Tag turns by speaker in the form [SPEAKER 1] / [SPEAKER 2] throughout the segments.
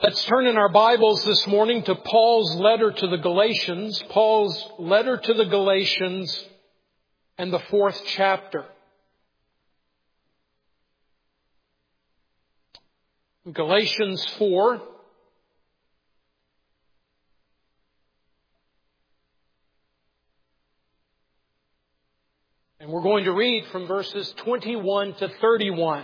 [SPEAKER 1] Let's turn in our Bibles this morning to Paul's letter to the Galatians. Paul's letter to the Galatians and the 4th chapter. Galatians 4. And we're going to read from verses 21 to 31.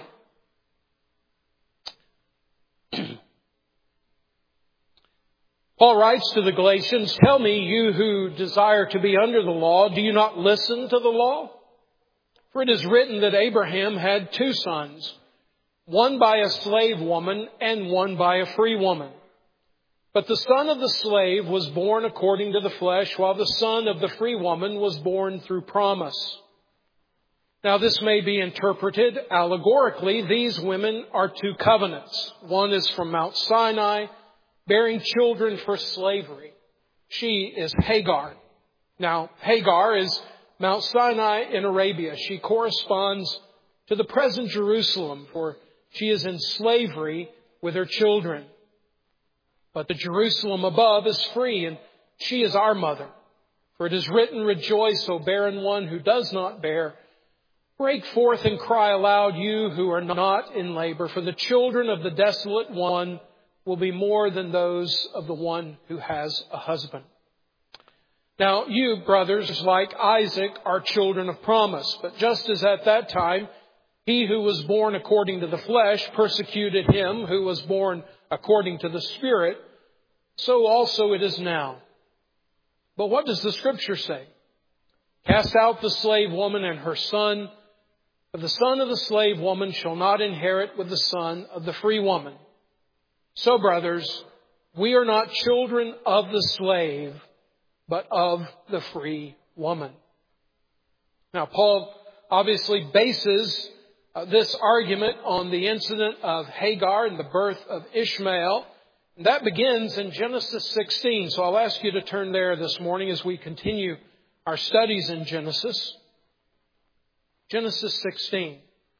[SPEAKER 1] Paul writes to the Galatians, "Tell me, you who desire to be under the law, do you not listen to the law? For it is written that Abraham had 2 sons, one by a slave woman and one by a free woman. But the son of the slave was born according to the flesh, while the son of the free woman was born through promise. Now this may be interpreted allegorically. These women are 2 covenants. One is from Mount Sinai, bearing children for slavery. She is Hagar. Now, Hagar is Mount Sinai in Arabia. She corresponds to the present Jerusalem, for she is in slavery with her children. But the Jerusalem above is free, and she is our mother. For it is written, 'Rejoice, O barren one who does not bear. Break forth and cry aloud, you who are not in labor, for the children of the desolate one will be more than those of the one who has a husband.' Now you, brothers, like Isaac, are children of promise. But just as at that time, he who was born according to the flesh persecuted him who was born according to the Spirit, so also it is now. But what does the Scripture say? 'Cast out the slave woman and her son, for the son of the slave woman shall not inherit with the son of the free woman.' So, brothers, we are not children of the slave, but of the free woman." Now, Paul obviously bases this argument on the incident of Hagar and the birth of Ishmael. And that begins in Genesis 16. So I'll ask you to turn there this morning as we continue our studies in Genesis. Genesis 16.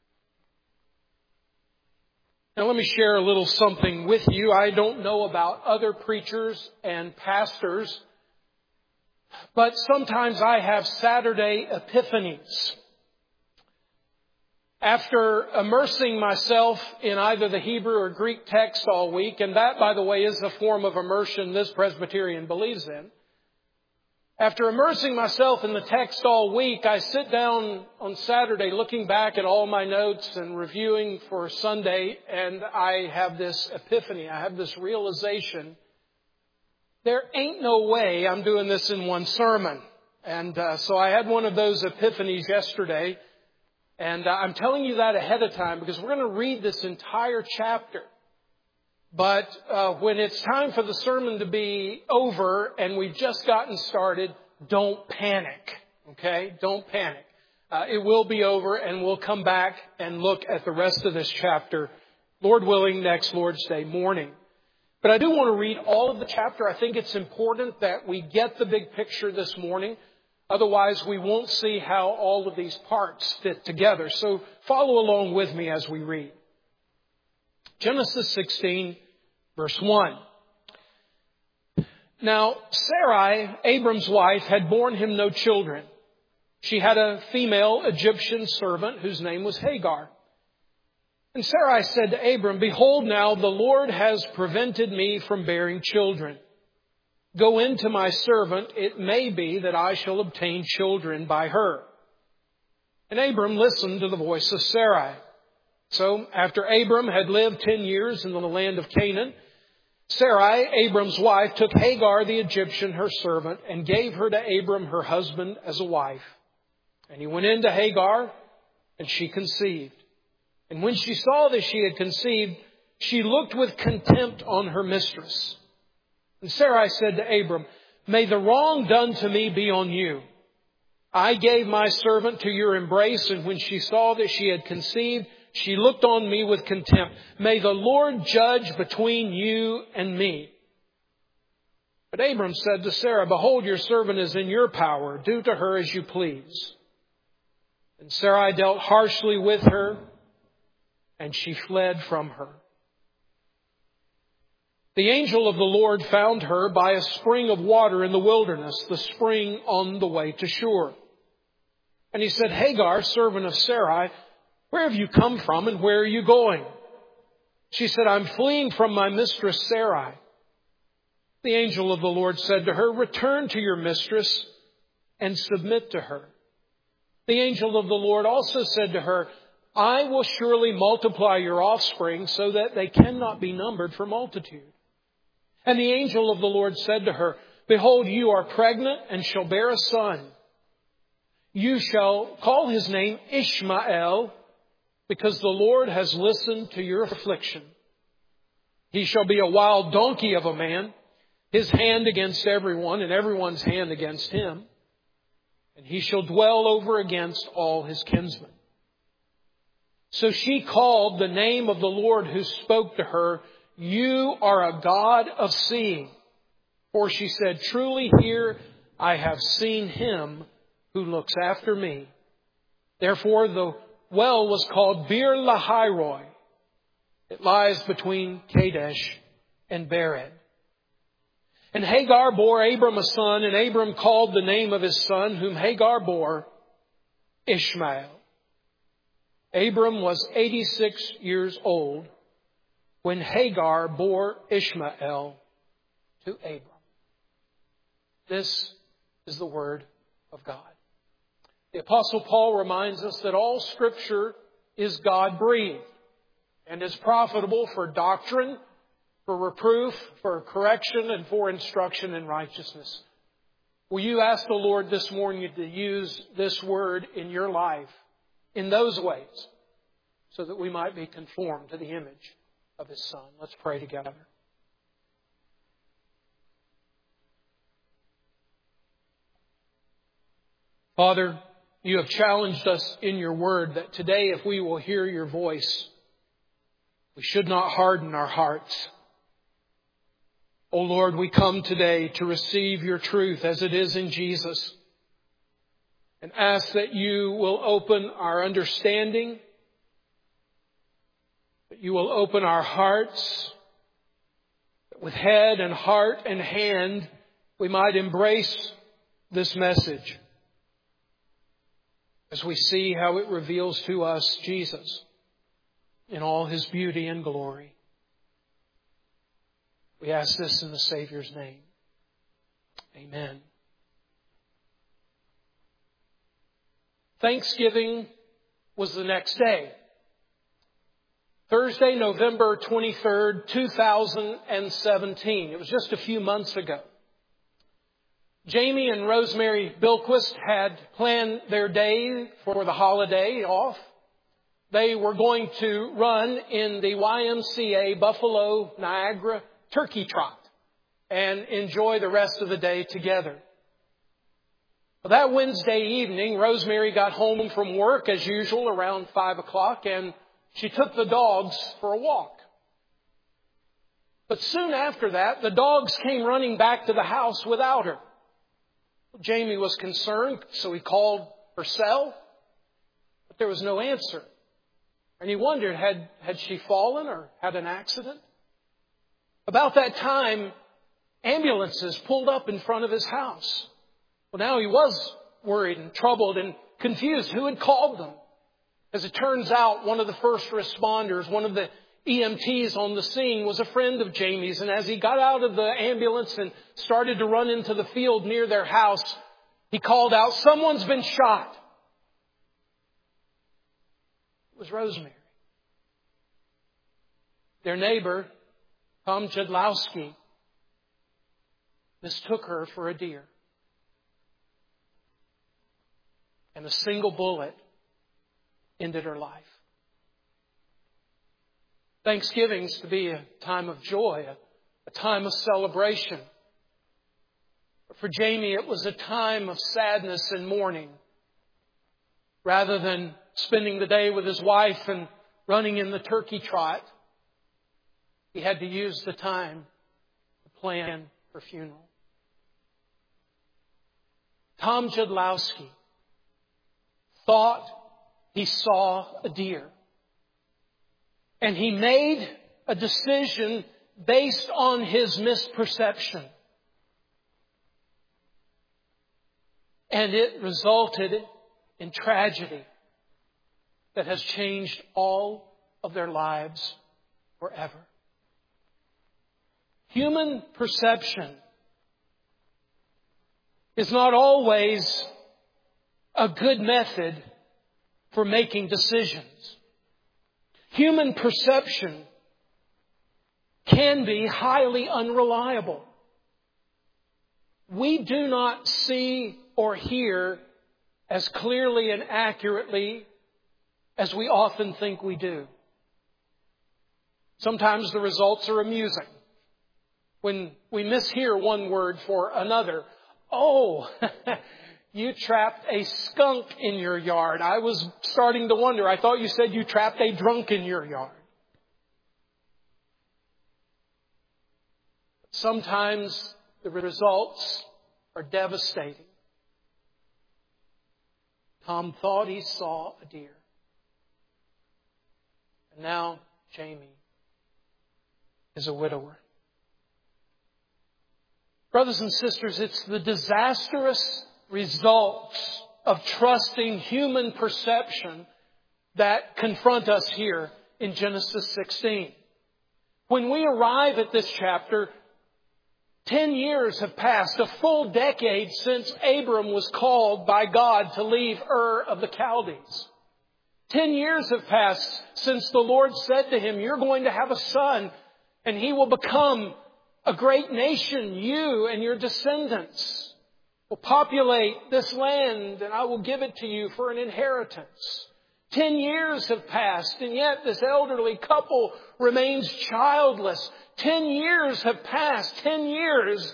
[SPEAKER 1] Now let me share a little something with you. I don't know about other preachers and pastors, but sometimes I have Saturday epiphanies. After immersing myself in either the Hebrew or Greek text all week, and that, by the way, is the form of immersion this Presbyterian believes in. After immersing myself in the text all week, I sit down on Saturday looking back at all my notes and reviewing for Sunday, and I have this epiphany. I have this realization. There ain't no way I'm doing this in one sermon. And so I had one of those epiphanies yesterday. And I'm telling you that ahead of time because we're going to read this entire chapter. But when it's time for the sermon to be over and we've just gotten started, don't panic. Okay? Don't panic. It will be over and we'll come back and look at the rest of this chapter, Lord willing, next Lord's Day morning. But I do want to read all of the chapter. I think it's important that we get the big picture this morning. Otherwise, we won't see how all of these parts fit together. So follow along with me as we read. Genesis 16, verse 1. Now, Sarai, Abram's wife, had borne him no children. She had a female Egyptian servant whose name was Hagar. And Sarai said to Abram, "Behold, now the Lord has prevented me from bearing children. Go in to my servant, it may be that I shall obtain children by her." And Abram listened to the voice of Sarai. So after Abram had lived 10 years in the land of Canaan, Sarai, Abram's wife, took Hagar the Egyptian, her servant, and gave her to Abram, her husband, as a wife. And he went in to Hagar, and she conceived. And when she saw that she had conceived, she looked with contempt on her mistress. And Sarai said to Abram, "May the wrong done to me be on you. I gave my servant to your embrace, and when she saw that she had conceived, she looked on me with contempt. May the Lord judge between you and me." But Abram said to Sarah, "Behold, your servant is in your power. Do to her as you please." And Sarai dealt harshly with her, and she fled from her. The angel of the Lord found her by a spring of water in the wilderness, the spring on the way to Shur. And he said, Hagar, servant of Sarai, where have you come from and where are you going? She said, I'm fleeing from my mistress Sarai. The angel of the Lord said to her, return to your mistress and submit to her. The angel of the Lord also said to her, I will surely multiply your offspring so that they cannot be numbered for multitude. And the angel of the Lord said to her, behold, you are pregnant and shall bear a son. You shall call his name Ishmael, because the Lord has listened to your affliction. He shall be a wild donkey of a man, his hand against everyone and everyone's hand against him. And he shall dwell over against all his kinsmen. So she called the name of the Lord who spoke to her, you are a God of seeing. For she said, truly here I have seen him who looks after me. Therefore the well was called Bir Lahairoi. It lies between Kadesh and Bered. And Hagar bore Abram a son, and Abram called the name of his son, whom Hagar bore, Ishmael. Abram was 86 years old when Hagar bore Ishmael to Abram. This is the word of God. The Apostle Paul reminds us that all Scripture is God-breathed and is profitable for doctrine, for reproof, for correction, and for instruction in righteousness. Will you ask the Lord this morning to use this word in your life in those ways so that we might be conformed to the image of His Son? Let's pray together. Father, you have challenged us in your word that today, if we will hear your voice, we should not harden our hearts. O Lord, we come today to receive your truth as it is in Jesus, and ask that you will open our understanding, that you will open our hearts, that with head and heart and hand we might embrace this message as we see how it reveals to us Jesus in all His beauty and glory. We ask this in the Savior's name. Amen. Thanksgiving was the next day. Thursday, November 23rd, 2017. It was just a few months ago. Jamie and Rosemary Bilquist had planned their day for the holiday off. They were going to run in the YMCA Buffalo Niagara Turkey Trot and enjoy the rest of the day together. Well, that Wednesday evening, Rosemary got home from work as usual around 5 o'clock, and she took the dogs for a walk. But soon after that, the dogs came running back to the house without her. Jamie was concerned, so he called her cell, but there was no answer. And he wondered, had she fallen or had an accident? About that time, ambulances pulled up in front of his house. Well, now he was worried and troubled and confused. Who had called them? As it turns out, one of the first responders, one of the EMTs on the scene, was a friend of Jamie's. And as he got out of the ambulance and started to run into the field near their house, he called out, "Someone's been shot." It was Rosemary. Their neighbor, Tom Jadlowski, mistook her for a deer. And a single bullet ended her life. Thanksgiving's to be a time of joy, a time of celebration. But for Jamie, it was a time of sadness and mourning. Rather than spending the day with his wife and running in the turkey trot, he had to use the time to plan her funeral. Tom Jadlowski thought he saw a deer. And he made a decision based on his misperception. And it resulted in tragedy that has changed all of their lives forever. Human perception is not always a good method for making decisions. Human perception can be highly unreliable. We do not see or hear as clearly and accurately as we often think we do. Sometimes the results are amusing. When we mishear one word for another, oh, you trapped a skunk in your yard. I was starting to wonder. I thought you said you trapped a drunk in your yard. Sometimes the results are devastating. Tom thought he saw a deer. And now Jamie is a widower. Brothers and sisters, it's the disastrous results of trusting human perception that confront us here in Genesis 16. When we arrive at this chapter, 10 years have passed, a full decade since Abram was called by God to leave Ur of the Chaldees. 10 years have passed since the Lord said to him, you're going to have a son and he will become a great nation. You and your descendants will populate this land and I will give it to you for an inheritance. 10 years have passed and yet this elderly couple remains childless. 10 years have passed. 10 years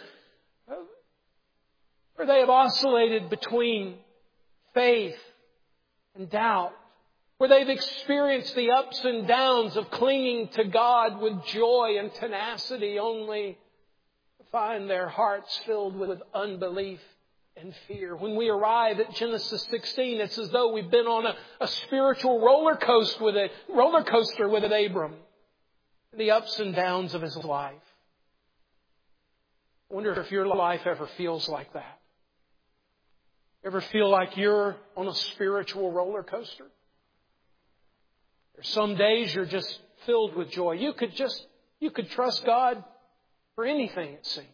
[SPEAKER 1] where they have oscillated between faith and doubt. Where they've experienced the ups and downs of clinging to God with joy and tenacity, only to find their hearts filled with unbelief and fear. When we arrive at Genesis 16, it's as though we've been on a spiritual roller coaster with Abram. The ups and downs of his life. I wonder if your life ever feels like that. Ever feel like you're on a spiritual roller coaster? There's some days you're just filled with joy. You could trust God for anything, it seems.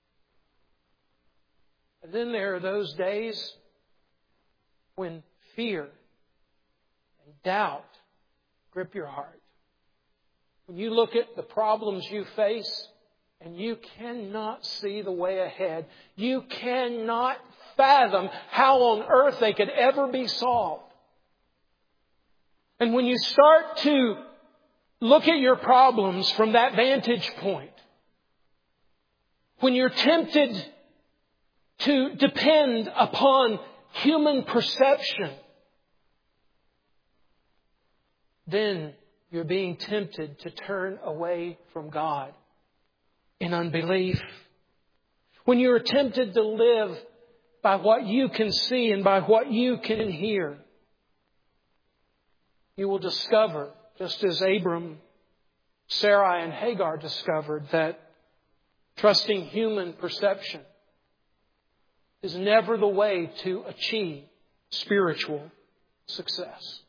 [SPEAKER 1] And then there are those days when fear and doubt grip your heart. When you look at the problems you face and you cannot see the way ahead, you cannot fathom how on earth they could ever be solved. And when you start to look at your problems from that vantage point, when you're tempted to depend upon human perception, then you're being tempted to turn away from God in unbelief. When you're tempted to live by what you can see and by what you can hear, you will discover, just as Abram, Sarai, and Hagar discovered, that trusting human perception is never the way to achieve spiritual success.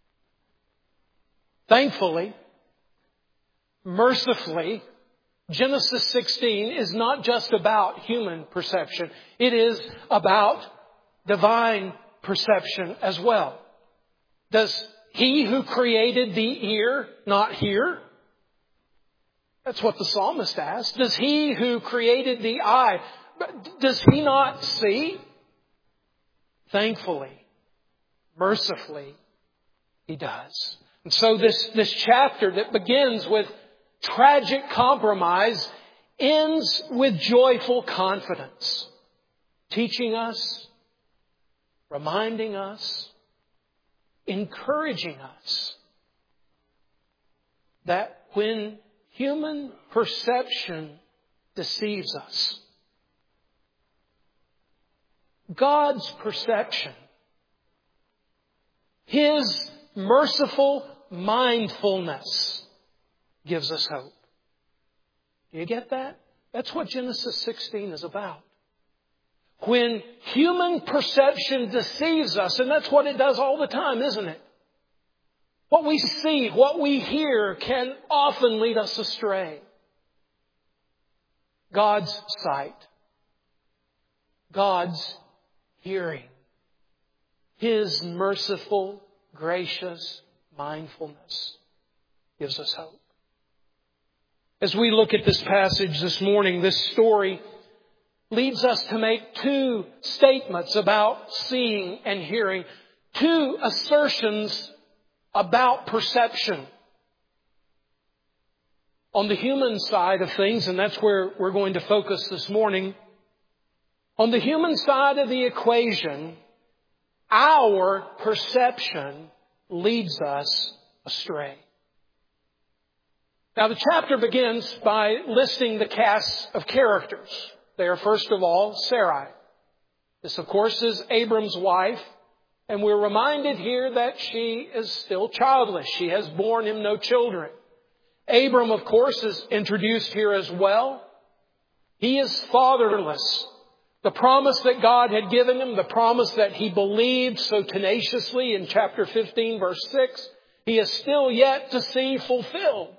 [SPEAKER 1] Thankfully, mercifully, Genesis 16 is not just about human perception. It is about divine perception as well. Does He who created the ear not hear? That's what the psalmist asked. Does He who created the eye, does He not see? Thankfully, mercifully, He does. And so this chapter that begins with tragic compromise ends with joyful confidence, teaching us, reminding us, encouraging us that when human perception deceives us, God's perception, His merciful mindfulness gives us hope. Do you get that? That's what Genesis 16 is about. When human perception deceives us, and that's what it does all the time, isn't it? What we see, what we hear can often lead us astray. God's sight, God's hearing, His merciful, gracious mindfulness gives us hope. As we look at this passage this morning, this story leads us to make two statements about seeing and hearing, two assertions about perception. On the human side of things, and that's where we're going to focus this morning, on the human side of the equation, our perception leads us astray. Now the chapter begins by listing the cast of characters. They are first of all Sarai. This of course is Abram's wife, and we're reminded here that she is still childless. She has borne him no children. Abram of course is introduced here as well. He is fatherless. The promise that God had given him, the promise that he believed so tenaciously in chapter 15 verse 6, he is still yet to see fulfilled.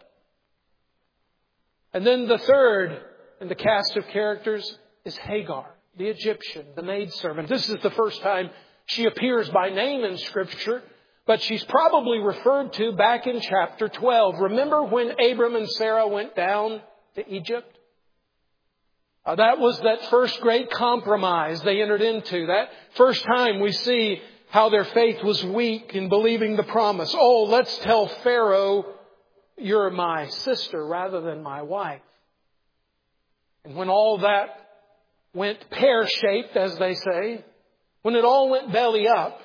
[SPEAKER 1] And then the third in the cast of characters is Hagar, the Egyptian, the maidservant. This is the first time she appears by name in Scripture, but she's probably referred to back in chapter 12. Remember when Abram and Sarah went down to Egypt? That was that first great compromise they entered into. That first time we see how their faith was weak in believing the promise. Oh, let's tell Pharaoh, you're my sister rather than my wife. And when all that went pear-shaped, as they say, when it all went belly up,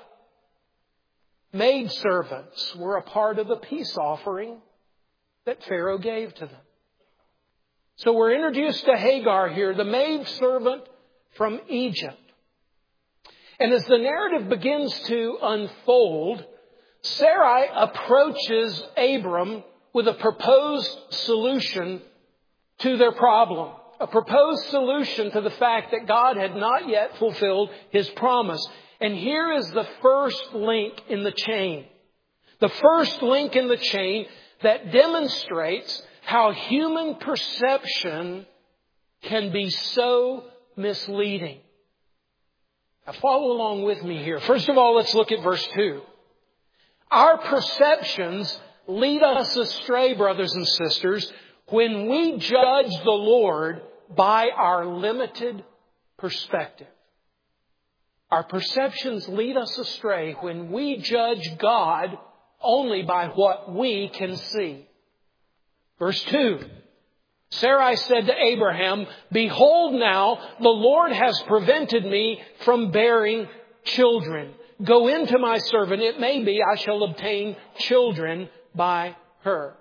[SPEAKER 1] maidservants were a part of the peace offering that Pharaoh gave to them. So we're introduced to Hagar here, the maidservant from Egypt. And as the narrative begins to unfold, Sarai approaches Abram with a proposed solution to their problem. A proposed solution to the fact that God had not yet fulfilled His promise. And here is the first link in the chain. The first link in the chain that demonstrates how human perception can be so misleading. Now follow along with me here. First of all, let's look at verse 2. Our perceptions lead us astray, brothers and sisters, when we judge the Lord by our limited perspective. Our perceptions lead us astray when we judge God only by what we can see. Verse 2. Sarai said to Abraham, "Behold now, the Lord has prevented me from bearing children. Go into my servant. It may be I shall obtain children by her."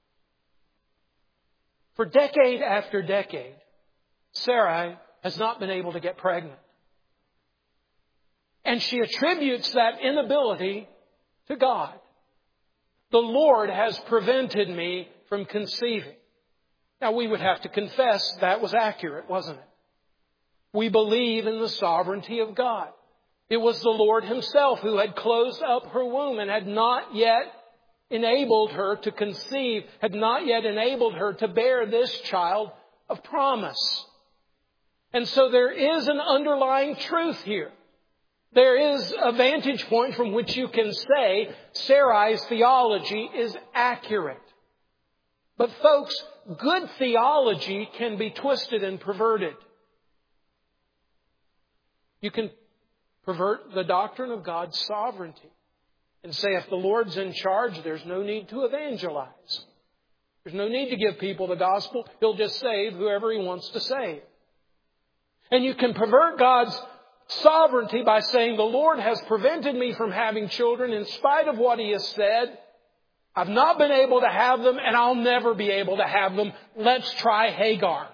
[SPEAKER 1] For decade after decade, Sarai has not been able to get pregnant. And she attributes that inability to God. The Lord has prevented me from conceiving. Now we would have to confess that was accurate, wasn't it? We believe in the sovereignty of God. It was the Lord Himself who had closed up her womb and had not yet enabled her to conceive, had not yet enabled her to bear this child of promise. And so there is an underlying truth here. There is a vantage point from which you can say Sarai's theology is accurate. But folks, good theology can be twisted and perverted. You can pervert the doctrine of God's sovereignty and say if the Lord's in charge, there's no need to evangelize. There's no need to give people the gospel. He'll just save whoever He wants to save. And you can pervert God's sovereignty by saying the Lord has prevented me from having children in spite of what He has said. I've not been able to have them and I'll never be able to have them. Let's try Hagar.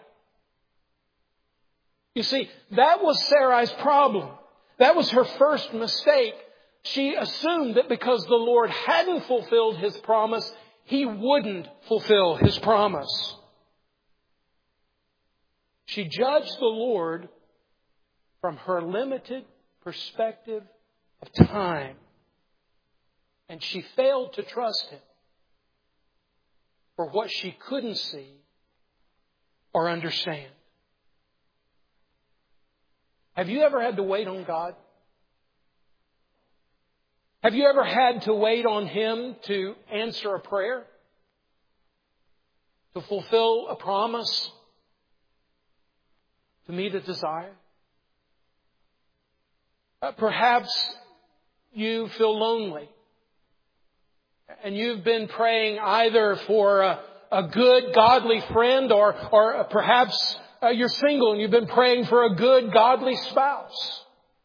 [SPEAKER 1] You see, that was Sarai's problem. That was her first mistake. She assumed that because the Lord hadn't fulfilled His promise, He wouldn't fulfill His promise. She judged the Lord from her limited perspective of time. And she failed to trust Him for what she couldn't see or understand. Have you ever had to wait on God? Have you ever had to wait on Him to answer a prayer? To fulfill a promise? To meet a desire? Perhaps you feel lonely. And you've been praying either for a good, godly friend or perhaps you're single and you've been praying for a good, godly spouse.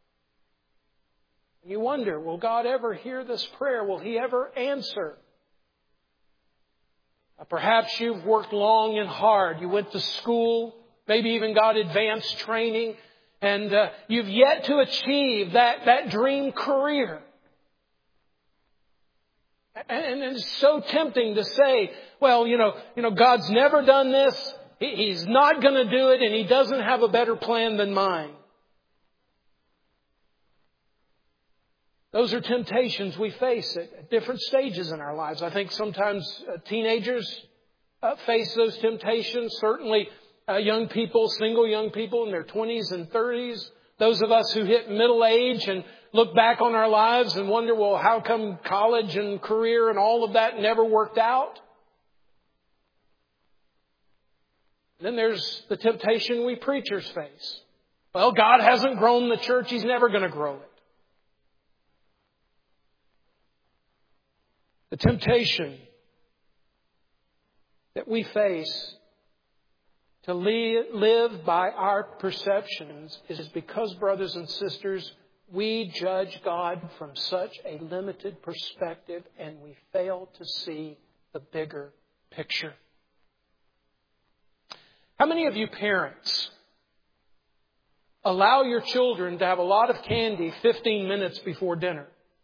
[SPEAKER 1] You wonder, will God ever hear this prayer? Will He ever answer? Perhaps you've worked long and hard. You went to school, maybe even got advanced training, and you've yet to achieve that dream career. And it's so tempting to say, well, you know, God's never done this. He's not going to do it, and He doesn't have a better plan than mine. Those are temptations we face at different stages in our lives. I think sometimes teenagers face those temptations. Certainly young people, single young people in their 20s and 30s. Those of us who hit middle age and look back on our lives and wonder, well, how come college and career and all of that never worked out? Then there's the temptation we preachers face. Well, God hasn't grown the church. He's never going to grow it. The temptation that we face to live by our perceptions is because, brothers and sisters, we judge God from such a limited perspective and we fail to see the bigger picture. How many of you parents allow your children to have a lot of candy 15 minutes before dinner?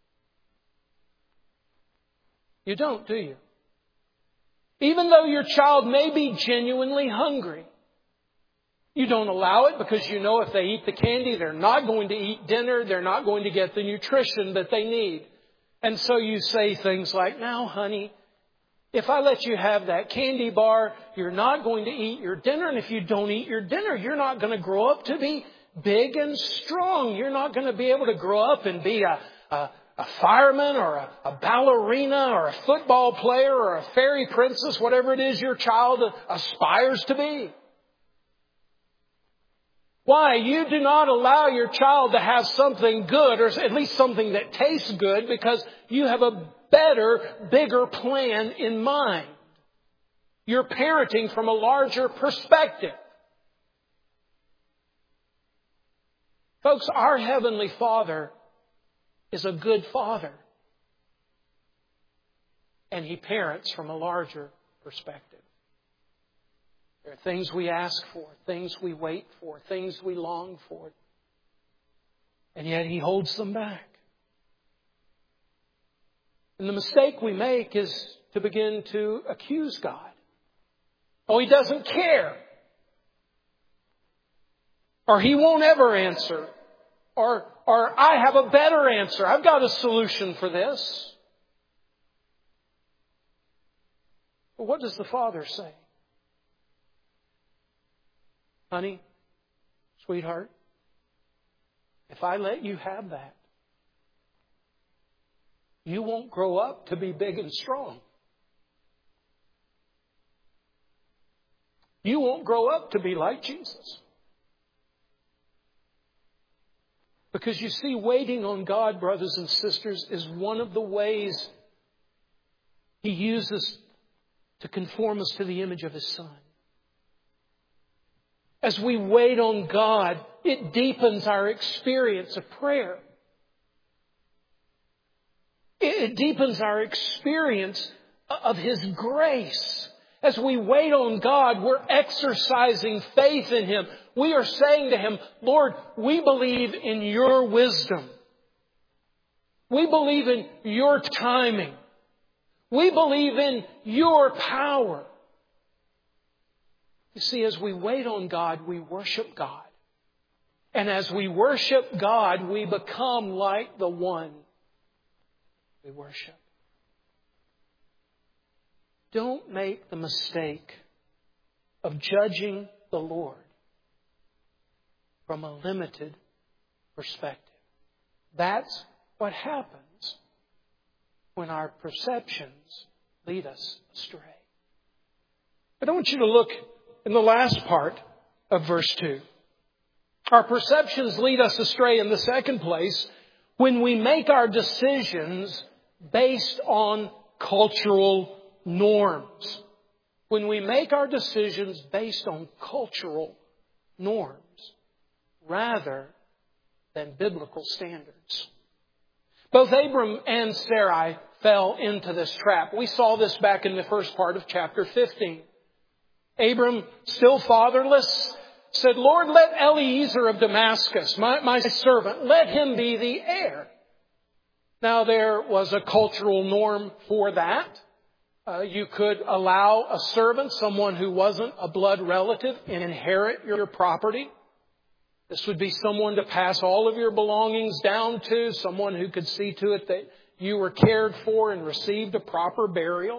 [SPEAKER 1] You don't, do you? Even though your child may be genuinely hungry, you don't allow it because you know if they eat the candy, they're not going to eat dinner. They're not going to get the nutrition that they need. And so you say things like, now, honey, if I let you have that candy bar, you're not going to eat your dinner. And if you don't eat your dinner, you're not going to grow up to be big and strong. You're not going to be able to grow up and be a fireman or a ballerina or a football player or a fairy princess, whatever it is your child aspires to be. Why? You do not allow your child to have something good, or at least something that tastes good, because you have a better, bigger plan in mind. You're parenting from a larger perspective. Folks, our Heavenly Father is a good Father. And He parents from a larger perspective. There are things we ask for, things we wait for, things we long for. And yet He holds them back. And the mistake we make is to begin to accuse God. Oh, He doesn't care. Or He won't ever answer. Or I have a better answer. I've got a solution for this. But what does the Father say? Honey, sweetheart, if I let you have that, you won't grow up to be big and strong. You won't grow up to be like Jesus. Because you see, waiting on God, brothers and sisters, is one of the ways He uses to conform us to the image of His Son. As we wait on God, it deepens our experience of prayer. It deepens our experience of His grace. As we wait on God, we're exercising faith in Him. We are saying to Him, Lord, we believe in Your wisdom. We believe in Your timing. We believe in Your power. You see, as we wait on God, we worship God. And as we worship God, we become like the one we worship. Don't make the mistake of judging the Lord from a limited perspective. That's what happens when our perceptions lead us astray. But I want you to look in the last part of verse 2. Our perceptions lead us astray in the second place when we make our decisions based on cultural norms. When we make our decisions based on cultural norms rather than biblical standards. Both Abram and Sarai fell into this trap. We saw this back in the first part of chapter 15. Abram, still fatherless, said, Lord, let Eliezer of Damascus, my servant, let him be the heir. Now there was a cultural norm for that. You could allow a servant, someone who wasn't a blood relative, and inherit your property. This would be someone to pass all of your belongings down to, someone who could see to it that you were cared for and received a proper burial.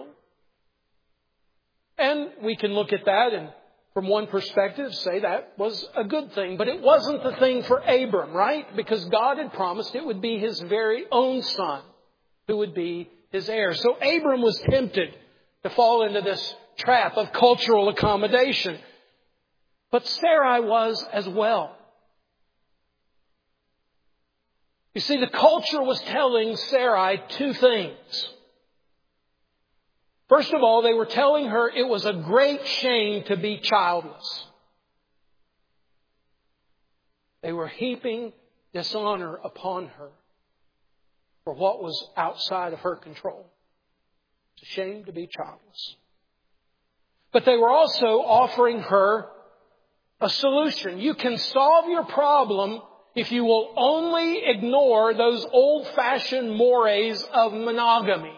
[SPEAKER 1] And we can look at that and from one perspective say that was a good thing. But it wasn't the thing for Abram, right? Because God had promised it would be his very own son who would be his heir. So Abram was tempted to fall into this trap of cultural accommodation. But Sarai was as well. You see, the culture was telling Sarai two things. First of all, they were telling her it was a great shame to be childless. They were heaping dishonor upon her for what was outside of her control. It's a shame to be childless. But they were also offering her a solution. You can solve your problem if you will only ignore those old-fashioned mores of monogamy.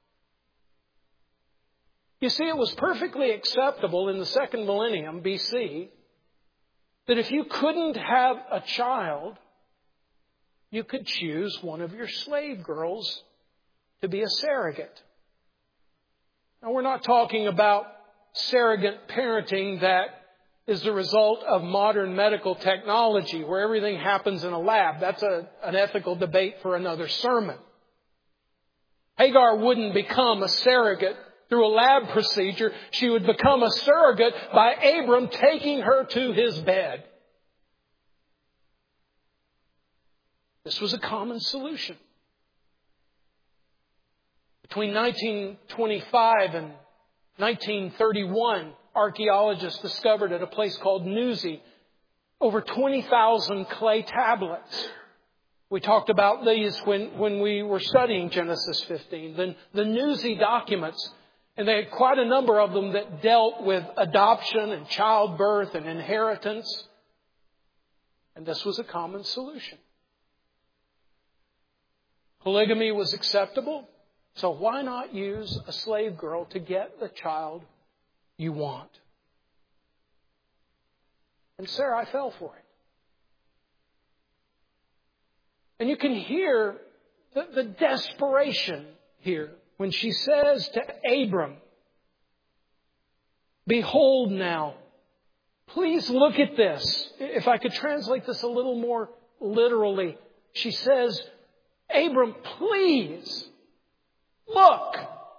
[SPEAKER 1] You see, it was perfectly acceptable in the second millennium BC that if you couldn't have a child, you could choose one of your slave girls to be a surrogate. Now, we're not talking about surrogate parenting that is the result of modern medical technology where everything happens in a lab. That's an ethical debate for another sermon. Hagar wouldn't become a surrogate through a lab procedure. She would become a surrogate by Abram taking her to his bed. This was a common solution. Between 1925 and 1931, archaeologists discovered at a place called Nuzi over 20,000 clay tablets. We talked about these when we were studying Genesis 15. The Nuzi documents, and they had quite a number of them that dealt with adoption and childbirth and inheritance. And this was a common solution. Polygamy was acceptable, so why not use a slave girl to get the child you want? And Sarai fell for it. And you can hear the desperation here when she says to Abram, behold now, please look at this. If I could translate this a little more literally, she says, Abram, please, look,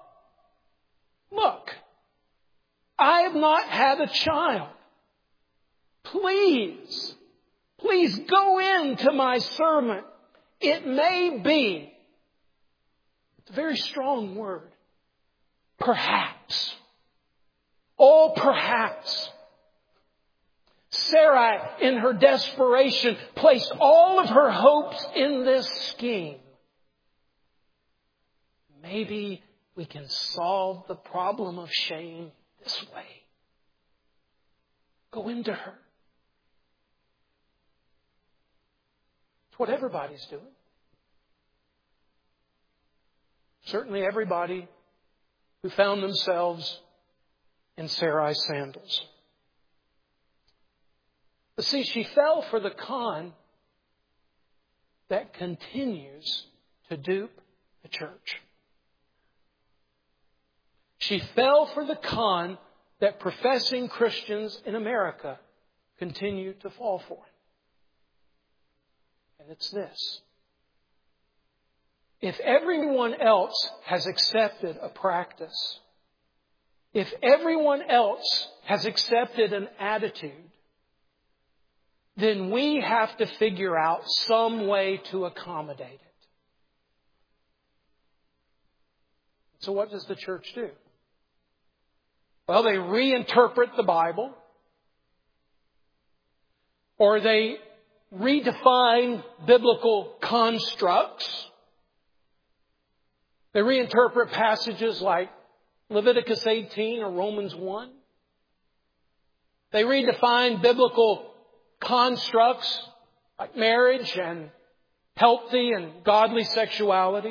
[SPEAKER 1] I have not had a child. Please go into my servant. It may be, it's a very strong word, perhaps. Oh, perhaps. Sarai, in her desperation, placed all of her hopes in this scheme. Maybe we can solve the problem of shame this way. Go into her. It's what everybody's doing. Certainly everybody who found themselves in Sarai's sandals. But see, she fell for the con that continues to dupe the church. She fell for the con that professing Christians in America continue to fall for. And it's this. If everyone else has accepted a practice, if everyone else has accepted an attitude, then we have to figure out some way to accommodate it. So what does the church do? Well, they reinterpret the Bible, or they redefine biblical constructs. They reinterpret passages like Leviticus 18 or Romans 1. They redefine biblical constructs like marriage and healthy and godly sexuality.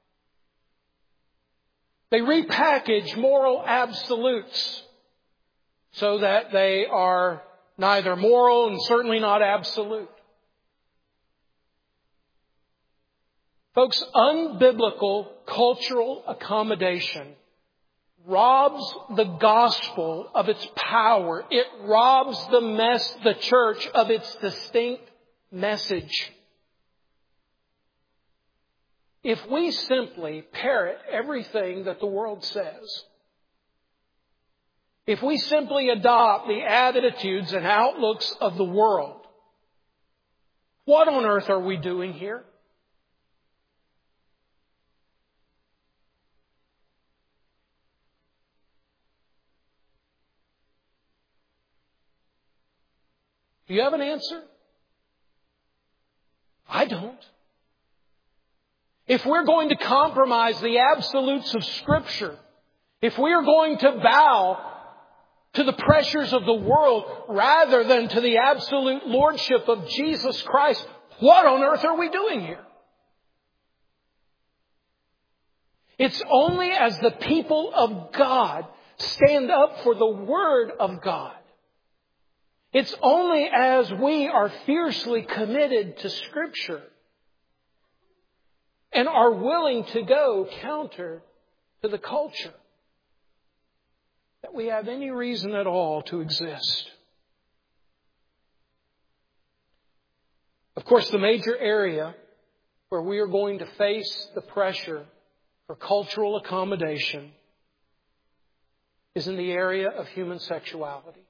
[SPEAKER 1] They repackage moral absolutes so that they are neither moral and certainly not absolute. Folks, unbiblical cultural accommodation robs the gospel of its power. It robs the church of its distinct message. If we simply parrot everything that the world says, if we simply adopt the attitudes and outlooks of the world, what on earth are we doing here? Do you have an answer? I don't. If we're going to compromise the absolutes of Scripture, if we are going to bow to the pressures of the world rather than to the absolute lordship of Jesus Christ, what on earth are we doing here? It's only as the people of God stand up for the Word of God. It's only as we are fiercely committed to Scripture and are willing to go counter to the culture that we have any reason at all to exist. Of course, the major area where we are going to face the pressure for cultural accommodation is in the area of human sexuality.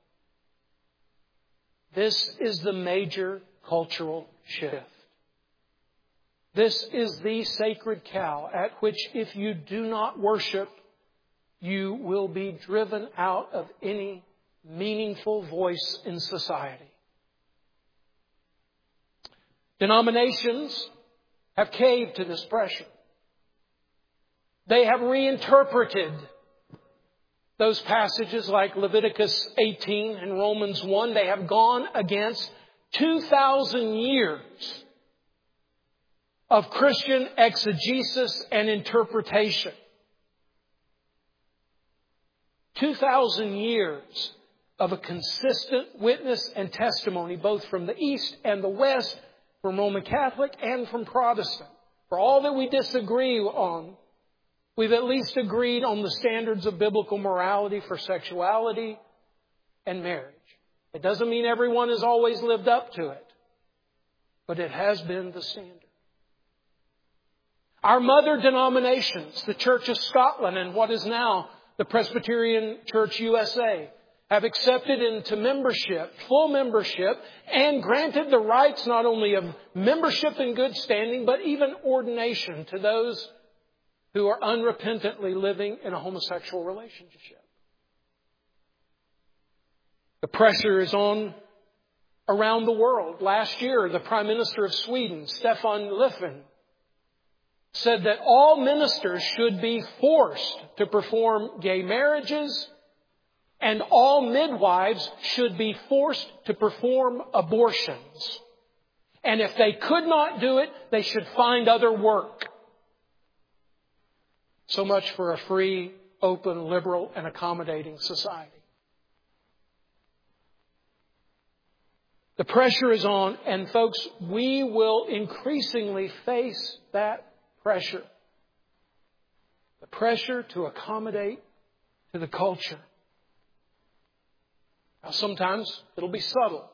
[SPEAKER 1] This is the major cultural shift. This is the sacred cow at which if you do not worship, you will be driven out of any meaningful voice in society. Denominations have caved to this pressure. They have reinterpreted those passages like Leviticus 18 and Romans 1. They have gone against 2,000 years of Christian exegesis and interpretation. 2,000 years of a consistent witness and testimony, both from the East and the West, from Roman Catholic and from Protestant. For all that we disagree on, we've at least agreed on the standards of biblical morality for sexuality and marriage. It doesn't mean everyone has always lived up to it, but it has been the standard. Our mother denominations, the Church of Scotland and what is now the Presbyterian Church USA, have accepted into membership, full membership, and granted the rights not only of membership in good standing, but even ordination to those who are unrepentantly living in a homosexual relationship. The pressure is on around the world. Last year, the Prime Minister of Sweden, Stefan Löfven, said that all ministers should be forced to perform gay marriages and all midwives should be forced to perform abortions. And if they could not do it, they should find other work. So much for a free, open, liberal, and accommodating society. The pressure is on, and folks, we will increasingly face that pressure. The pressure to accommodate to the culture. Now, sometimes it'll be subtle.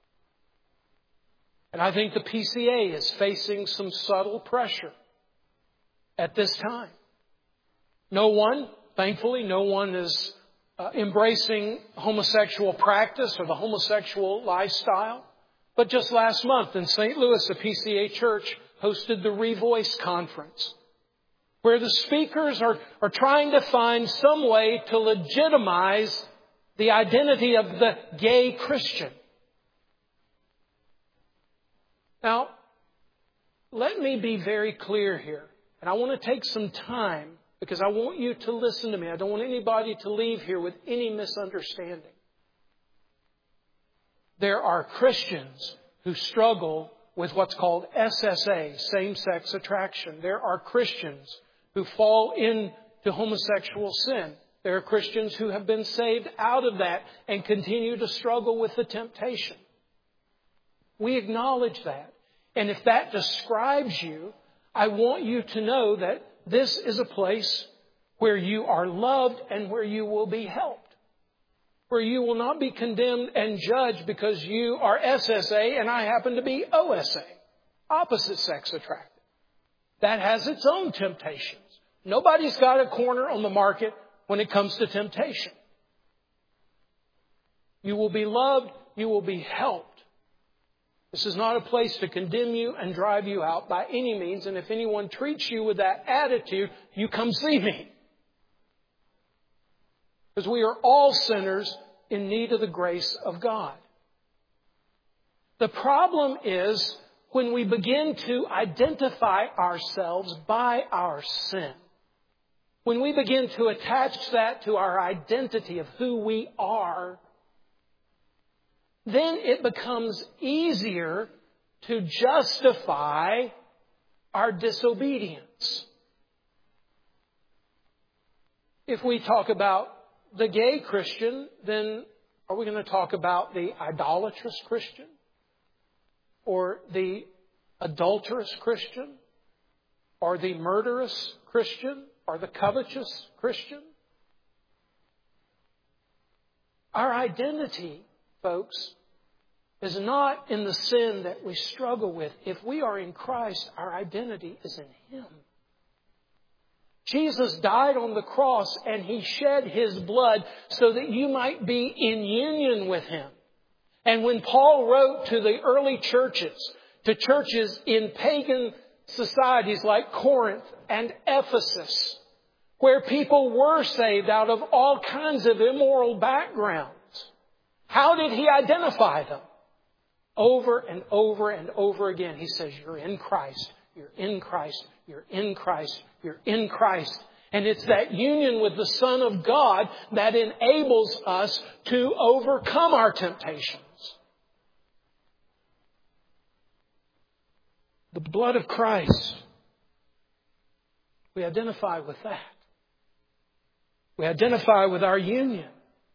[SPEAKER 1] And I think the PCA is facing some subtle pressure at this time. Thankfully, no one is embracing homosexual practice or the homosexual lifestyle. But just last month in St. Louis, the PCA Church hosted the Revoice Conference, where the speakers are trying to find some way to legitimize the identity of the gay Christian. Now, let me be very clear here. And I want to take some time because I want you to listen to me. I don't want anybody to leave here with any misunderstanding. There are Christians who struggle with what's called SSA, same-sex attraction. There are Christians who fall into homosexual sin. There are Christians who have been saved out of that and continue to struggle with the temptation. We acknowledge that. And if that describes you, I want you to know that this is a place where you are loved and where you will be helped. Where you will not be condemned and judged because you are SSA and I happen to be OSA, opposite sex attracted. That has its own temptations. Nobody's got a corner on the market when it comes to temptation. You will be loved. You will be helped. This is not a place to condemn you and drive you out by any means. And if anyone treats you with that attitude, you come see me. Because we are all sinners in need of the grace of God. The problem is when we begin to identify ourselves by our sin. When we begin to attach that to our identity of who we are, then it becomes easier to justify our disobedience. If we talk about the gay Christian, then are we going to talk about the idolatrous Christian? Or the adulterous Christian? Or the murderous Christian? Or the covetous Christian? Our identity, folks, is not in the sin that we struggle with. If we are in Christ, our identity is in Him. Jesus died on the cross and He shed His blood so that you might be in union with Him. And when Paul wrote to the early churches, to churches in pagan societies like Corinth and Ephesus, where people were saved out of all kinds of immoral backgrounds, how did he identify them? Over and over and over again. He says, you're in Christ, you're in Christ, you're in Christ, you're in Christ. And it's that union with the Son of God that enables us to overcome our temptations. The blood of Christ. We identify with that. We identify with our union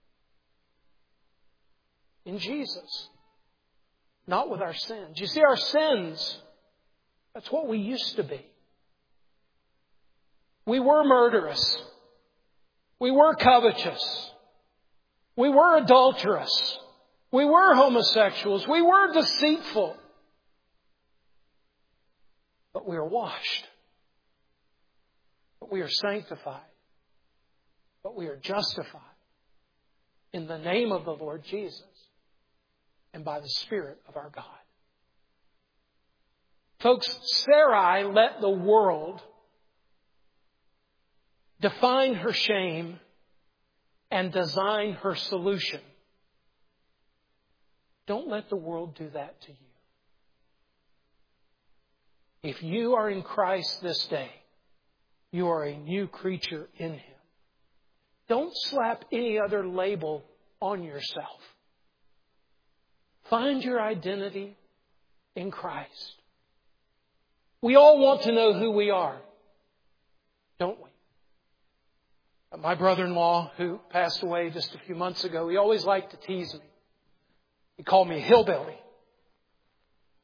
[SPEAKER 1] in Jesus, not with our sins. You see, our sins, that's what we used to be. We were murderous. We were covetous. We were adulterous. We were homosexuals. We were deceitful. But we are washed. But we are sanctified. But we are justified in the name of the Lord Jesus and by the Spirit of our God. Folks, Sarai let the world define her shame and design her solution. Don't let the world do that to you. If you are in Christ this day, you are a new creature in Him. Don't slap any other label on yourself. Find your identity in Christ. We all want to know who we are, don't we? My brother-in-law, who passed away just a few months ago, he always liked to tease me. He called me a hillbilly.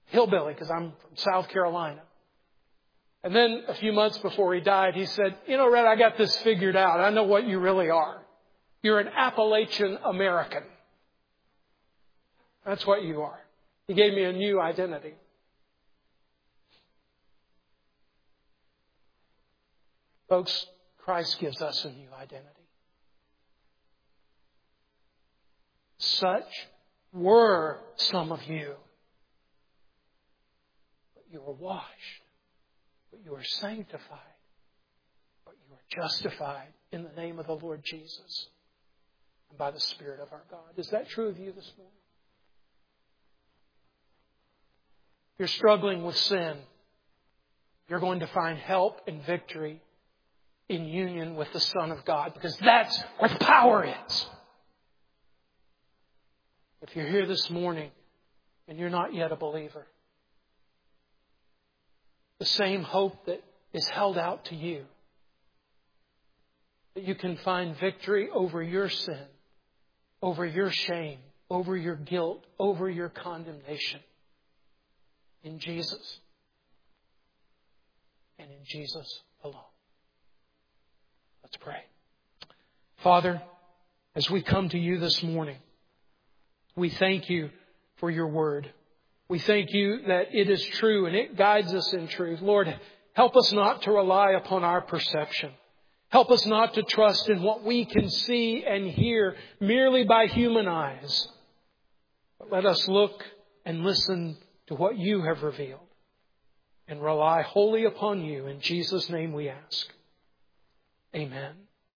[SPEAKER 1] hillbilly because I'm from South Carolina. And then a few months before he died, he said, you know, Red, I got this figured out. I know what you really are. You're an Appalachian American. That's what you are. He gave me a new identity. Folks, Christ gives us a new identity. Such were some of you. But you were washed. But you are sanctified. But you are justified in the name of the Lord Jesus and by the Spirit of our God. Is that true of you this morning? If you're struggling with sin, you're going to find help and victory in union with the Son of God, because that's where the power is. If you're here this morning and you're not yet a believer, the same hope that is held out to you, that you can find victory over your sin, over your shame, over your guilt, over your condemnation, in Jesus and in Jesus alone. Let's pray. Father, as we come to you this morning, we thank you for your word. We thank you that it is true and it guides us in truth. Lord, help us not to rely upon our perception. Help us not to trust in what we can see and hear merely by human eyes. But let us look and listen to what you have revealed and rely wholly upon you. In Jesus' name we ask. Amen.